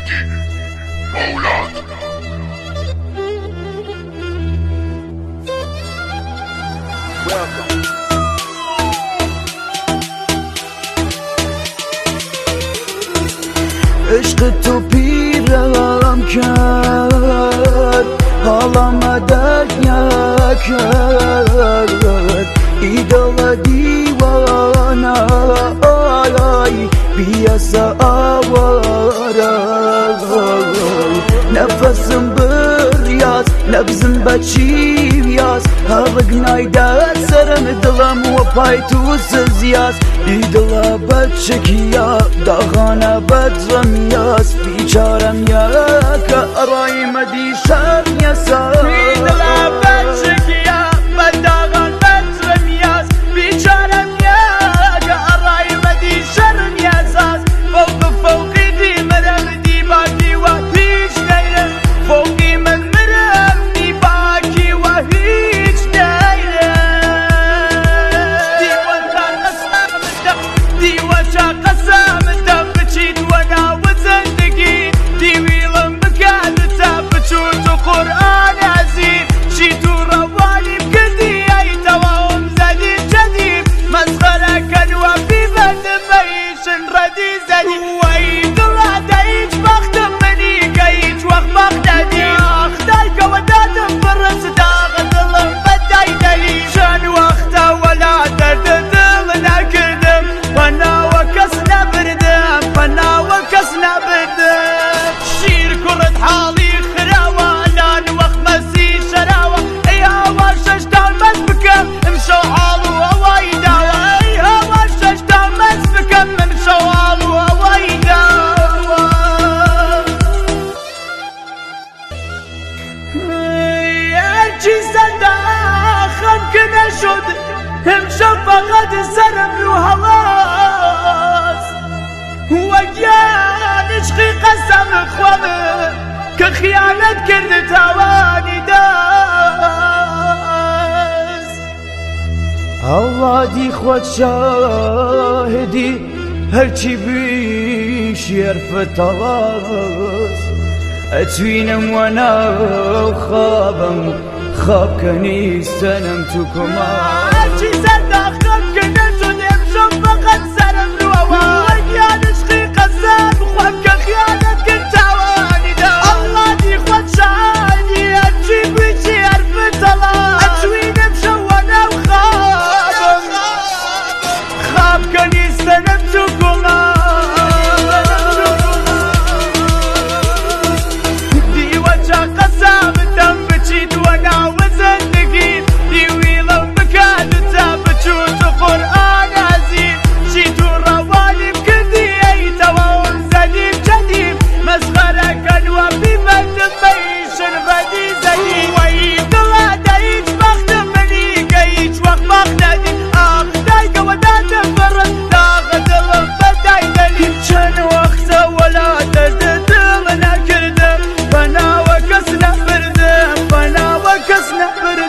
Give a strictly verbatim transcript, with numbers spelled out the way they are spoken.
سيدي مولانا. عشق تو پیرم کرد، حالم دریا کرد، ایدال دیوانه آی بیاسا آواره، نفسم بریاز نبزم بچیویاز، هرگ نایده سرم دلم و پای تو سزیاز، ایدلا بچکیا داغانه بدرمیاز، بیچارم یا که ارای مدی شرم یاساز، ایدلا بچکیا بداغان بدرمیاز، بیچارم یا که ارای مدی شرم یاساز، فوق فوقی دی مرم دی باقی و هیچ نیرم، فوقی من مرم دی باقی و هیچ نیرم، دیوان کار قسم دیوان چا قسم دم بچید و ناو زندگی، دیویلم بکادتا بچون تو قرآن عزیز، چی تو روانی بکردی ای تواهم زدی جدید، مسخره کن و بی بند میشن ردی زدی، و ای دلا دا هیچ وقت منی که هیچ وقت وقت ندی، خدای که ودادم برس داغ دلم بدای دلی، چند وقتا ولا درد دل نکردم، فنا و کس نبردم، فنا و کس نبردم، شیر کرد حالی خراوه لان وقت مسی شراوه، ای هوا ششتان بس بکم امشو حالو هوای داوه، ای هوا ششتان بس بکم امشو حالو هوای داوه، هرچی صداخم که نشد امشو فقط سرم رو هواست، وگیان عشقی قسم خوامه که خیانت کرده تاوانی دست، الله دی خود شاهدی هرچی بیش یرفت الله، اتوینم و ناو خوابم خواب کنی سنم تو کمان، هرچی صداخم که نشد امشو فقط سرم رو هواست، وگیان عشقی قسم خوام که خیانت کرده تاوانی دست، الله دی خود شاهدی هرچی بیش یرفت الله، اتوینم شو و ناو خوابم خواب کنی سنم تو کمان، فنا وكسنا بردم، فنا وكسنا بردم.